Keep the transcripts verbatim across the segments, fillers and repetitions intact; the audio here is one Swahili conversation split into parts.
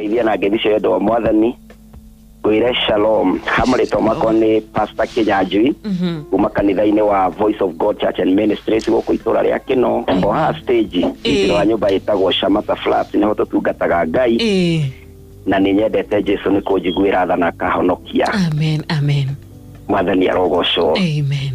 ngeithia na ngeithio ndo wa mwathani gwire shalom hamwe tomako ni Pastor Kinyanjui kuma kanitha-ini wa Voice of God Church and Ministries goko itura ria Kino o ha stage ithiro wa nyumba itagwo Shamata Flat ni hoto tungataga Ngai na ni nyendete Jesu ni kunjiguira tha na kahonokia. Amen, amen. Mwathani arogocwo. Amen.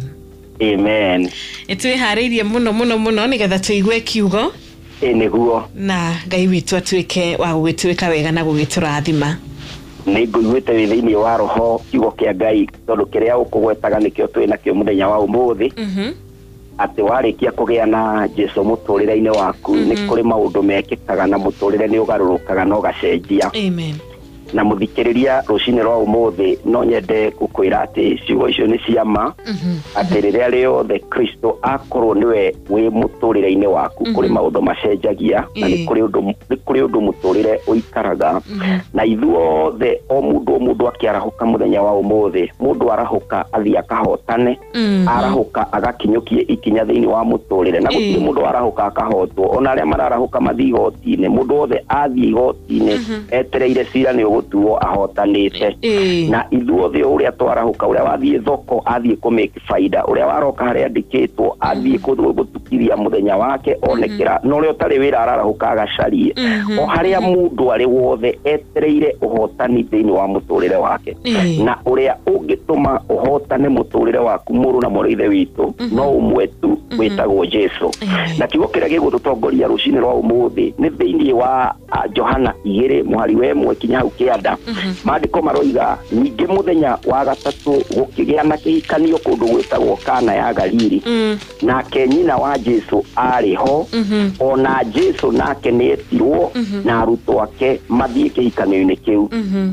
Amen. Etwe haririe muno muno muno ni getha tuigue kiugo e niguo na Ngai witu atuike wa gugituika wega na gugiturathima. Ni ngwite withiini wa roho kiugo kia Ngai tondu kiria ukugwetaga nikio twina kio muthenya wa umuthi mhm ati warikia kugia na Jesu muturire-ini waku ni kuri maundu mekikaga na muturire ni ugarurukaga no gacenjia. Amen. Na muthikiriria rucini rwa umuthi no nyende gukwira ati ciugo icio ni ciama ati riria riothe Kristo akorwo niwe wi muturire-ini waku kuri maundu macenjagia na ni kuri undu ni kuri undu muturire uikaraga na ithuothe o mundu mundu akiarahuka muthenya wa umuthi mundu arahuka athia akahotane arahuka agakinyukie ikinya thiini wa muturire na gutiri mundu arahuka akahotwo ona aria mararahuka mathigoti-ini mundu wothe athie igoti-ini etereire cira ni tuo ahotanite na ithuothe uria twarahuka uria wathie thoko athie ku make faida uria waroka haria ndikitwo athie gutukiria muthenya wake onekera no rio tari wira ararahuka agacarie o haria mundu ari wothe etereire uhotani thiini wa muturire wake na uria ungituma uhotane muturire waku muru na murithe witu no umwe tu witagwo Jesu na kiugo kiria gigututongoria rucini rwa umuthi ni thiini wa Johana igiri muhari we mwe kinya hau kianda maandiko maroiga ninge muthenya wa gatatu gukigia na kihikanio kundu gwitagwo Kana ya Galili na kenyina wa Jesu ari ho ona Jesu nake ni etirwo na aruto ake mathie kihikanio-ini kiu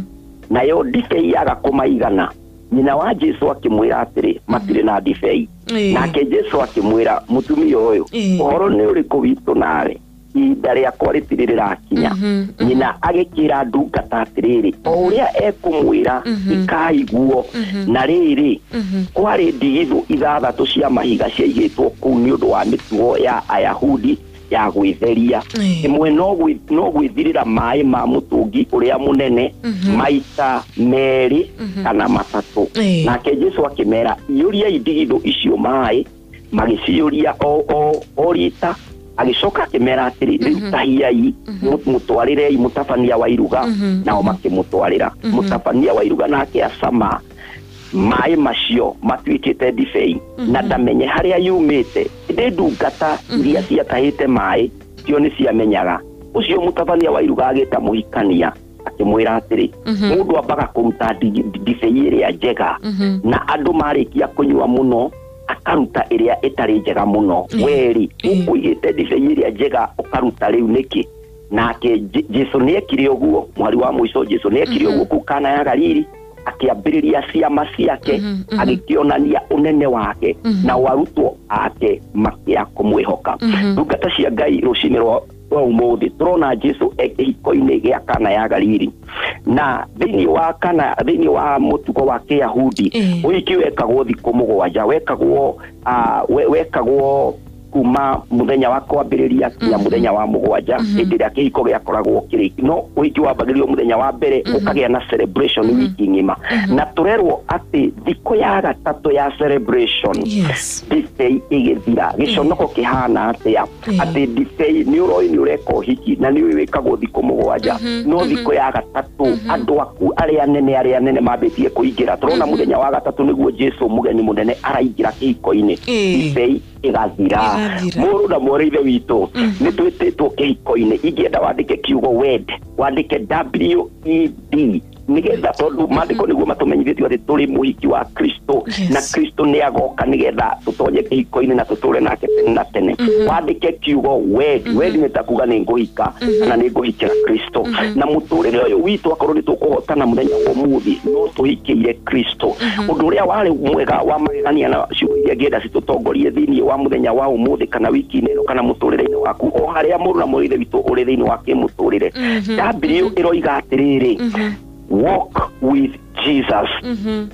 nayo ndibei agakumaigana nyina wa Jesu akimwira atiri matire na ndibei nake Jesu akimwira mutumia uyu uhoro ni uriku witu nawe ihinda riakwa ritiririra kinya nyina agikira ndungata atiriri o uria ekumwira ikaiguo na riri kwari ndigithu ithathatu cia mahiga ciaigitwo kuu ni undu wa mitugo ya Ayahudi ya gwitheria imwe no no gwithirira mai ma mutungi uria munene maita meri kana matatu nake Jesu akimera yuria indigithu icio mai magiciuria o o orita agicoka akimera atiri rutahiai mutwarire mutabania wa iruga nao makimutwarira mutabania wa iruga nake acama mai macio matwikite ndibei na ndamenye haria yumite ndi ndungata iria ciatahite mai cio ni ciamenyaga ucio mutabania wa iruga agita muhikania akimwira atiri mundu ambaga kuruta ndibei iria njega na andu marikia kunywa muno akaruta iria itari njega muno weri ukuigite ndibei iria njega ukaruta riu niki nake Jesu ni ekire uguo mwari wa mwico Jesu ni ekire uguo ku Kana ya Galili akiambiriria ciama ciake agikionania unene wake na warutwo ake makia kumwihoka ndungata cia Ngai rucini rwa umuthi turona Jesu ekihiko-ini gia Kana ya Galili na thiini wa kana thiini wa mutugo wa Kiyahudi wiki wekagwo thiku mugwanja wekagwo wekagwo kuma muthenya wa kwambiriria kinya muthenya wa mugwanja hindi ria kihiko giakoragwo kiriki no wiki wambagirio muthenya wa mbere ukagia na celebration wiki ngima na turerwo ati thiko ya gatatu ya celebration ndibei igithira giconoko kihana atia ati ndibei ni uroi ni ureko hiki na ni wikagwo thiku mugwanja no thiko ya gatatu andu aku aria nene aria nene mambitie kuingira turona muthenya wa gatatu niguo Jesu mugeni munene araingira kihiko-ini ndibei igathira muru na murithe witu ni twititwo kihiko-ini ingienda wandike kiugo wed wandike W E D nigetha tondu maandiko niguo matumenyithitio ati turi muhiki wa Kristo na Kristo ni agoka nigetha tutonye kihiko-ini na tuture nake tene na tene wandike kiugo wed wed ni takuga ni nguhika na ni nguhikira Kristo na muturire uyu witu akorwo ni tukuhotana muthenya wa umuthi no tuhikiire Kristo undu uria wari mwega wa magegania na ciugo iria ngienda citutongorie thiini wa muthenya wa umuthi kana wiki-ini ino kana muturire-ini waku o haria muru na murithe witu uri thiini wa kimuturire W iroiga atiriri walk with Jesus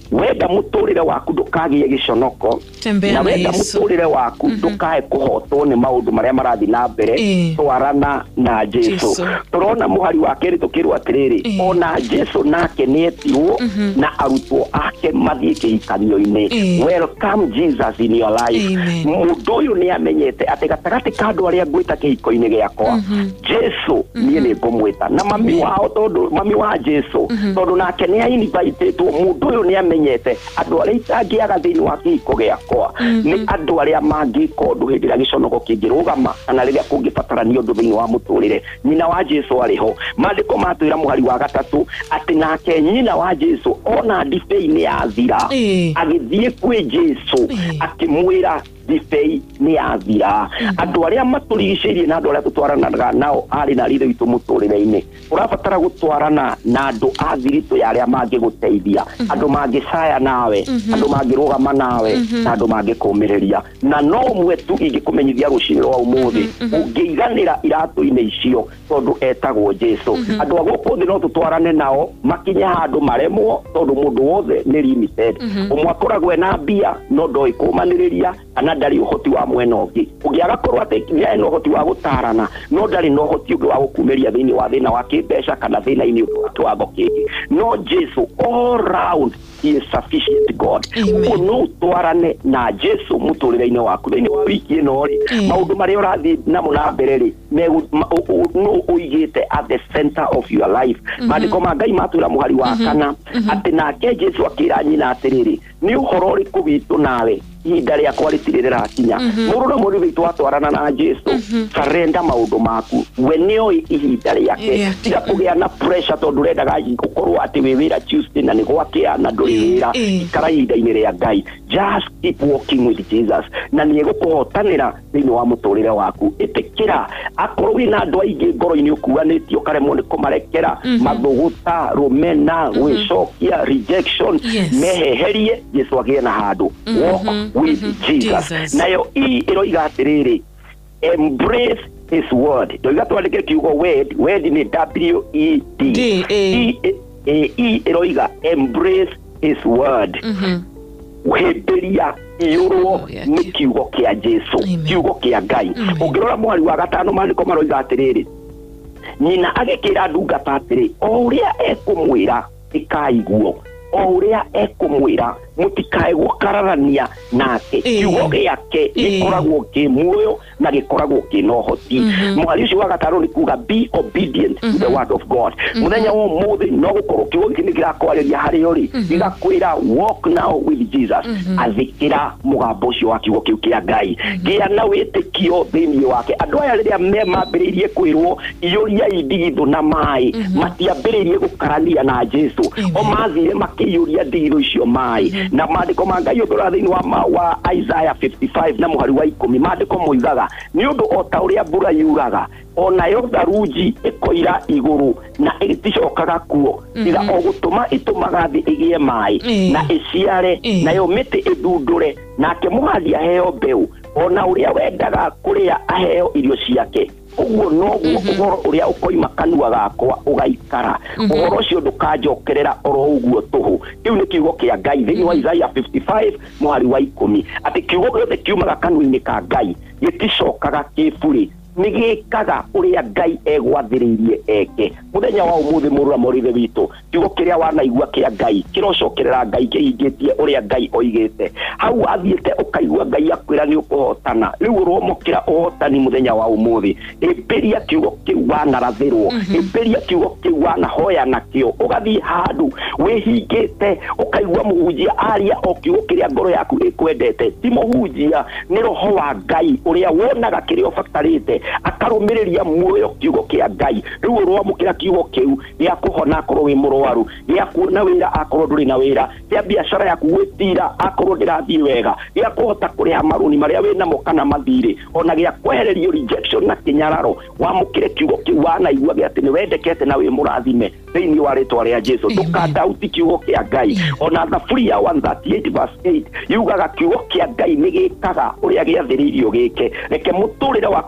wenda muturire waku ndukagie giconoko na wenda muturire waku ndukae kuhotwo ni maundu maria marathi na mbere twarana na Jesu. Turona muhari wa keri tukirwo atiriri ona Jesu nake nietirwo na arutwo ake mathie kihikanio-ini. Welcome Jesus in your life. Mundu uyu ni amenyete ati gatagati ka andu aria ngwita kihiko-ini giakwa Jesu nie ni ngumwita na mami wao tondu mami wa Jesu tondu nake ni ainvitetwo. Mundu uyu ni amenyete andu aria itangiaga thiini wa kihiko giakwa ni andu aria mangika undu hindi ria giconoko kingirugama kana riria kungibatarania undu thiini wa muturire. Nyina wa Jesu ariho. Maandiko matwira muhari wa gatatu ati nake nyina wa Jesu ona ndibei ni yathira agithie kwi Jesu akimwira ndibei ni yathira. Andu aria maturigiceirie na andu aria tutwaranaga nao ari na ritho itu muturire-ini urabatara gutwarana na andu athiritu ya aria mangiguteithia, andu mangicaya nawe, andu mangirugama nawe, na andu mangikuumiriria. Na no mwe tu ingikumenyithia rucini rwa umuthi ungiiganira iratu-ini icio tondu etagwo Jesu. Andu aguku thi no tutwarane nao makinya handu maremwo tondu mundu wothe ni limited. Umwe akoragwo na mbia no ndoi kumaniriria kana ndari uhoti wa mwena ungi. Ungiaga korwo ati ni uhoti wa gutarana no ndari no uhoti ungi wa gukumeria thiini wa thina wa kibesha kana thina-ini undu wa kiwango kingi. No Jesu all round he is sufficient God. Uno twarane na Jesu muturire-ini waku thiini wa wiki ino ri maundu maria urathi namo na mbere ri no uigite at the center of your life. Maandiko ma Ngai matwira muhari wa kana ati nake Jesu akira nyina atiriri ni uhoro riku witu nawe ihinda riakwa ritiririra akinya. Murura muri witu watwarana na Jesu surrender maundu maku we nio ihinda riake tiga kugia na pressure tondu rendaga gukorwo ati wi wira Tuesday na ni gwakia na nduri wira ikara ihinda-ini ria Ngai. Just keep walking with Jesus na ni gukuhotanira thiini wa muturire waku. Itikira akorwo wina andu aingi ngoro-ini ukuanitio karemwo ni kumarekera mathuguta rumena gwicokia rejection meheherie Jesu agie na handu walk with Jesus. Nayo i iroiga atiriri embrace his word. Ndoiga twandike kiugo word word ni W E D e i iroiga embrace his word. Uhimbiria iurwo ni kiugo kia Jesu, kiugo kia Ngai. Ungirora muhari wa gatano maandiko maroiga atiriri nyina agikira ndungata atiri o uria ekumwira ikaiguo, o uria ekumwira mutikae gukararania nake. Kiugo giake gikoragwo ki muoyo na gikoragwo ki no hoti. Muhari ucio wa gatano ni kuga be obedient to the word of God. Muthenya wo muthi no gukorwo kiugo giki nigirakwariria hari uri gigakwira walk now with Jesus. Athikira mugambo ucio wa kiugo kiu kia Ngai gia na witikio thiini wake. Andu aya riria me mambiririe kwirwo iyuria indigithu na mai matiambiririe gukarania na Jesu o mathire makiyuria ndigithu icio mai. Na maandiko ma Ngai uthora thiini wa wa Isaiah fifty-five na muhari wa ikumi maandiko moigaga ni undu o ta uria mbura yuraga ona yo tharuji ikoira iguru na iticokaga kuo ira o gutuma itumaga thi igie mai na iciare na yo miti ithundure nake muhandi aheo mbeu ona uria wendaga kuria aheo irio ciake. Uguo noguo uhoro uria ukoima kanua gakwa ugaikara. Uhoro ucio ndukanjokerera oro uguo tuhu. Kiu ni kiugo kia Ngai thiini wa Isaiah fifty-five muhari wa ikumi ati kiugo giothe kiumaga kanua-ini ka Ngai giticokaga kiburi nigikaga uria Ngai egwathiririe eke. Muthenya wa umuthi murura morithe witu kiugo kiria wanaigua kia Ngai kirocokerera Ngai kihingitie uria Ngai oigite. Hau athiete ukaigua Ngai akwira ni ukuhotana riu uromokira uhotani muthenya wa umuthi. Imberia kiugo kiu wanarathirwo, imberia kiugo kiu wanahoya nakio, ugathii handu wihingite ukaigua muhunjia aria o kiugo kiria ngoro yaku ikwendete. Ti muhunjia ni roho wa Ngai uria wonaga kiria ubatarite akarumiriria muoyo kiugo kia Ngai. Riu uromokira kiugo kiu gia kuhona akorwo wi murwaru, gia kuona wira akorwo nduri na wira, gia biashara yaku gwitira akorwo ndirathii wega, gia kuhota kuriha maruni maria wina mo kana mathiri, ona gia kwehererio rejection na kinyararo. Wamukire kiugo kiu wanaigua gia ati ni wendekete na wi murathime thiini wa ritwa ria Jesu. Ndukadauti kiugo kia Ngai. Ona Thaburia one thirty-eight verse eight yugaga kiugo kia Ngai nigikaga uria giathiririo gike. Reke muturire waku wamukire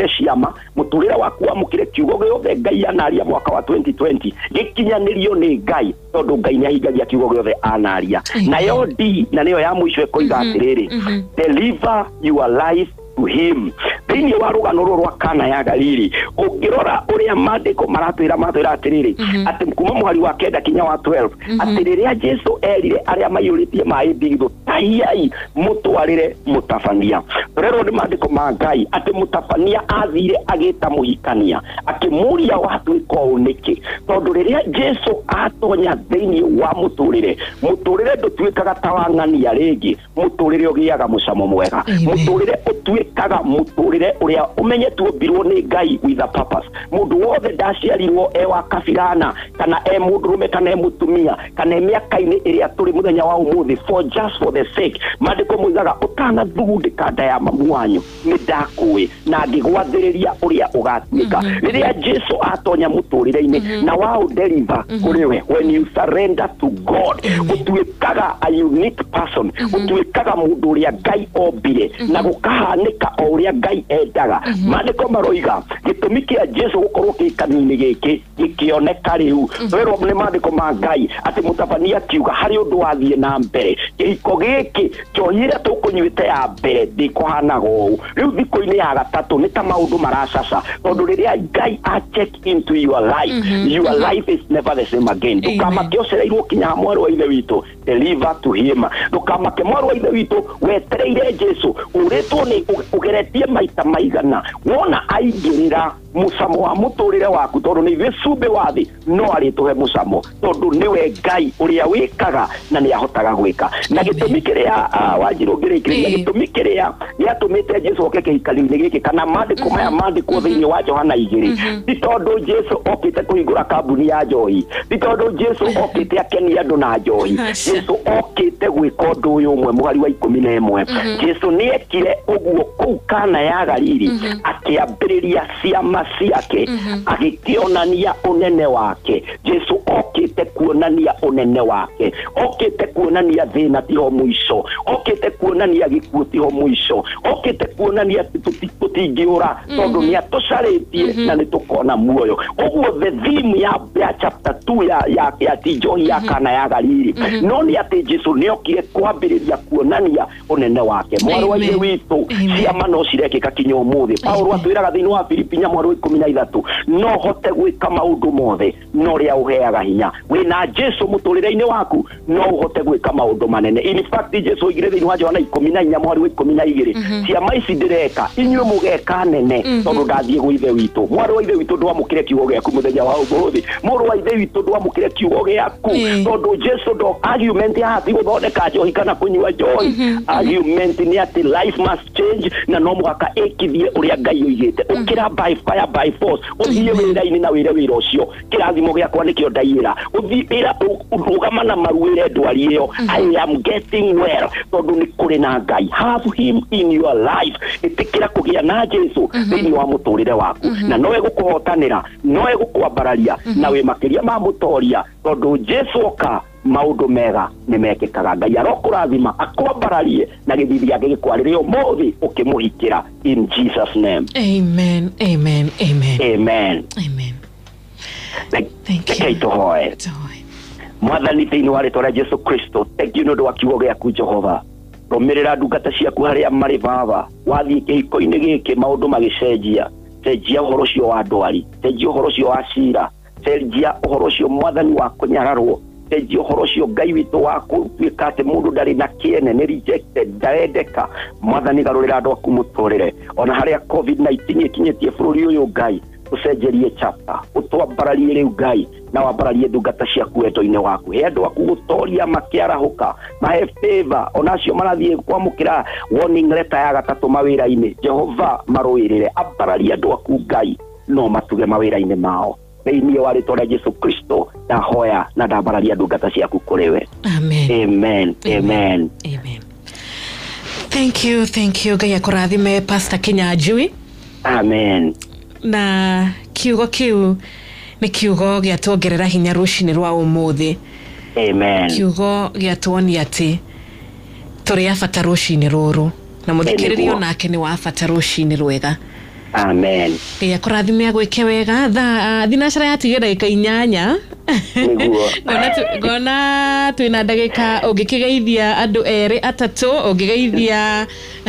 muturire ciama muturire waku amukire kiugo giothe Ngai anaria mwaka wa twenty twenty gikinyanirio ni Ngai tondu Ngai ni ahingagia kiugo giothe anaria na yo di na niyo ya mwisho ikoiga atiriri deliver your life to him. Thini wa rugano rwa Kana ya Galili ukirora uria mandiko maratwira matwira atiriri ati kuma mwari wa kenda kinya wa twelve atiriri a Jesu erire aria mayuritie mai ndigithu tahiai mutwarire mutafania rero ni mandiko ma Ngai ati mutafania athire agita muhikania akimuria watu iko niki tondu riria Jesu atonya thini wa muturire muturire ndutwikaga tawangania ringi muturire ugiaga mucamo mwega muturire utwikaga muturire uria umenyetu birwo ni Ngai with a purpose mundu wothe ndaciarirwo e wa kabirana kana e mundurume kana e mutumia kana miaka-ini iria turi muthenya wa umuthi for just for the sake mandiko muigaga utana thugundika nda ya mamu wanyu ni ndakui na ngigwathiriria uria ugatwika riria Jesu atonya muturire-ini na wao deliver kuriwe when you surrender to God utwikaga a unique person utwikaga mundu uria Ngai ombire na gukahanika o uria Ngai endaga mandiko maroiga gitumi kia Jesu gukorwo kikanini giki gikioneka riu rero ni mandiko ma Ngai ati mutafania kiuga hari undu wathie na mbere giko giki kyohira tukunyuite ya mbere ndikohanago riu thiko-ini ya gatatu ni ta maundu maracasa tondu riria Ngai a check into your life mm -hmm. your life is never the same again tukama kiosereirwo kinya mwaru wa ithe witu deliver to him tukama ke mwaru wa ithe witu wetereire Jesu uretwo ni ugeretie maita maigana wona aingirira musamo wa muturire waku tondu ni vicumbe wathi no arituhe musamo tondu niwe Ngai uria wikaga na ni ahotaga gwika na gitumi kiria Wanjiru ngirikiria gitumi kiria ni atumite Jesu oke kihikani-ini giki kana mandiko maya mandiko thiini wa Johana igiri ti tondu Jesu okite kuhingura kambuni ya njohi ti tondu Jesu okite akenia andu na njohi Jesu okite gwika undu uyu umwe muhari wa ikumi na imwe Jesu ni ekire uguo kuu Kana ya Galili akiambiriria ciama ciake agikionania unene wake Jesu okite kuonania unene wake okite kuonania thina tiho mwisho okite kuonania gikuo tiho mwisho okite kuonania tutingiura tondu ni atucaritie na ni tukona muoyo uguo the theme ya ya chapter two ya ya ya tijohi ya Kana ya Galili no ni ati Jesu ni okire kwambiriria kuonania unene wake mwaro wa ithe witu ciama no cirekika kinya umuthi Paulo atwiraga thiini wa Filipi nya mwaro ikumi na ithatu no hote gwika maundu mothe no ria uheaga hinya wina Jesu muturire-ini waku no uhote gwika maundu manene in fact Jesu igire thiini wa Johana ikumi na inya mwaro wa ikumi na igiri ciama ici ndireka inyuĩ mugeka nene tondu ndathie gwi ithe witu mwaro wa ithe witu ndwamukire kiugo giaku muthenya wa umuthi mwaro wa ithe witu ndwamukire kiugo giaku tondu Jesu ndo argument ya hathi guthondeka njohi kana kunyua njohi argument ni ati life must change na no muhaka ikithie uria Ngai oigite ukira by fire by force uthie wira-ini na wire wira ucio kirathimo giakwa nikio ndaira uthira ugama na maruire ndwari iyo I am getting well tondu ni kuri na Ngai have him in your life itikira kugia na Jesu thiini wa muturire waku na nowe gukuhotanira nowe gukwambararia na we makiria ma mutoria tondu Jesu oka maundu mega ni mekikaga Ngai arokurathima akwambararie na githithi giake gikwarire umuthi ukimuhikira in Jesus name amen amen amen amen amen thank you tohoe mwathani thiini wa ritwa ria Jesu Kristo thank you nondu wa kiugo giaku Jehova romirira ndungata ciaku haria mari baba wathie kihiko-ini giki maundu magicenjia cenjia uhoro cio wa ndwari cenjia uhoro cio wa cira cenjia uhoro cio mwathani wa kunyararwo cenjia uhoro cio Ngai witu wa gutwika ati mundu ndari na kiene ni rejected ndaendeka mwathani garurira andu aku muturire ona haria covid nineteen ikinyitie bururi uyu Ngai ucenjerie chapter utwambararie riu Ngai na wambararie ndungata ciaku wendo-ini waku he andu aku gutoria makiarahuka mahe favor onacio marathie kwamukira warning letter ya gatatu mawira-ini Jehova maruirire ambararie andu aku Ngai no matuge mawira-ini mao thiini wa ritwa ria Jesu Kristo ndahoya na ndambararia ndungata ciaku kuriwe amen amen amen amen thank you thank you Ngai akurathime Pastor Kinyanjui amen na kiugo kiu ni kiugo giatuongerera hinya rucini rwa umuthi amen kiugo giatuonia ati turi abata rucini ruru na muthikiririo nake ni wa abata rucini rwega Amen. Ya kurathime gwike wega tha thinacara yatigera ikainyanya. Niguo. Gona gona twina ndagika ungikigeithia andu eri atatu ungigeithia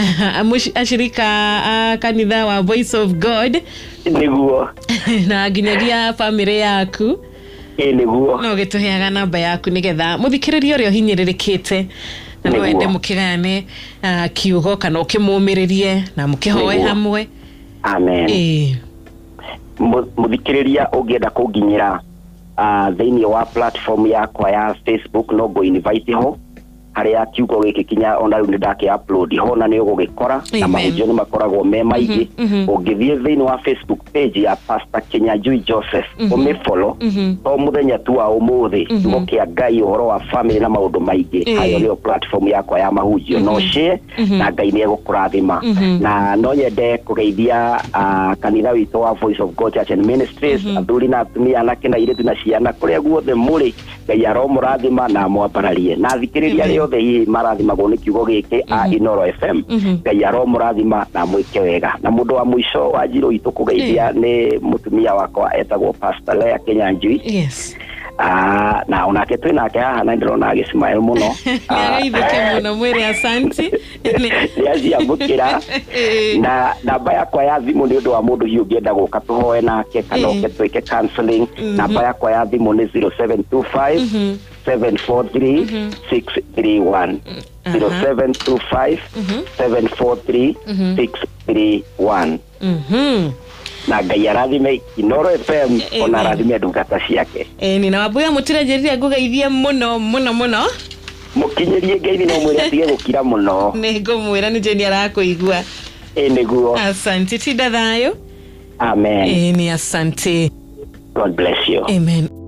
ashirika kanitha wa Voice of God. Niguo. Na ginyagia family yaku. Eh niguo. No gituheaga namba yaku nigetha muthikiriria uri hinyirirekete. Na no ende mukigane kiugo kana ukimumiririe na mukihoe hamwe. Amen. Eh. Muthikiriria ungienda kunginyira uh, thini wa platform yakwa ya Facebook no go invite ho haria kiugo giki kinya ona riu ndake upload ho na ni ugugikora na mahunjio ni makoragwo me maigi ungithie thini wa Facebook page ya Pastor Kinyanjui Joseph umi follow to muthenya tu wa umuthi mukia Ngai uhoro wa family na maundu maigi hayo ni platform yakwa ya mahunjio no share na Ngai ni egukurathima na no nyende kugeithia kanitha witu wa Voice of God Church and Ministries athuri na atumia na kina ire na ciana kuria guothe muri Ngai aromurathima na mwapararie na thikiriria rio the marathima gone kiugo giki a Inoro F M Ngai aromurathima na mwike wega na mundu wa mwisho wa jiro itu kugeithia ni mutumia wakwa etagwo Pastor Lea Kinyanjui. Yes. Ah na onake twina nake haha na ndirona agismail muno. Nagaithike muno mwire asanti. Ni azia mukira na namba yakwa ya thimu ni undu wa mundu hiu ngienda guka tuhoe nake kana uketwike counseling. Namba yakwa ya thimu ni zero seven two five seven four three six three one zero seven two five seven four three six three one. Mhm. Na Ngai arathime Inoro F M ona arathime ndungata ciake. Eh ni na wabuya mutirejeria ngugeithie muno muno muno. Mukinyerie Ngai no mwire atige gukira muno. Ni ngumwira ni jeni arakuigua. Eh niguo. Asante tinda thayo. Amen. Eh ni asante. God bless you. Amen.